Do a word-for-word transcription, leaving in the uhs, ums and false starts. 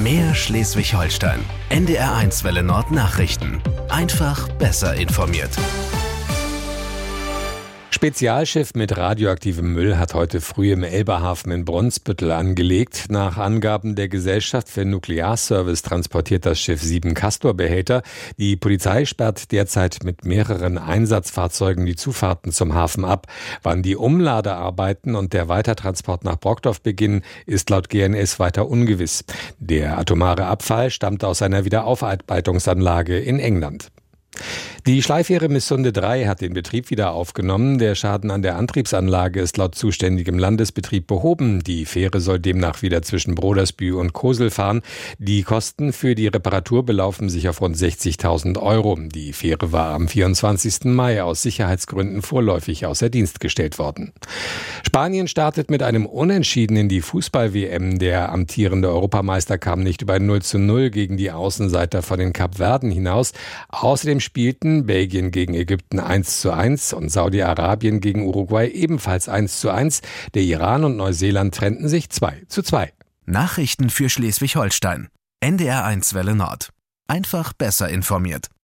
Mehr Schleswig-Holstein. N D R eins Welle Nord Nachrichten. Einfach besser informiert. Spezialschiff mit radioaktivem Müll hat heute früh im Elbehafen in Brunsbüttel angelegt. Nach Angaben der Gesellschaft für Nuklearservice transportiert das Schiff sieben Castor-Behälter. Die Polizei sperrt derzeit mit mehreren Einsatzfahrzeugen die Zufahrten zum Hafen ab. Wann die Umladearbeiten und der Weitertransport nach Brockdorf beginnen, ist laut G N S weiter ungewiss. Der atomare Abfall stammt aus einer Wiederaufarbeitungsanlage in England. Die Schleifähre Missunde drei hat den Betrieb wieder aufgenommen. Der Schaden an der Antriebsanlage ist laut zuständigem Landesbetrieb behoben. Die Fähre soll demnach wieder zwischen Brodersbü und Kosel fahren. Die Kosten für die Reparatur belaufen sich auf rund sechzigtausend Euro. Die Fähre war am vierundzwanzigsten Mai aus Sicherheitsgründen vorläufig außer Dienst gestellt worden. Spanien startet mit einem Unentschieden in die Fußball-W M. Der amtierende Europameister kam nicht über null zu null gegen die Außenseiter von den Kapverden hinaus. Außerdem spielten Belgien gegen Ägypten eins zu eins und Saudi-Arabien gegen Uruguay ebenfalls eins zu eins. Der Iran und Neuseeland trennten sich zwei zu zwei. Nachrichten für Schleswig-Holstein. N D R eins Welle Nord. Einfach besser informiert.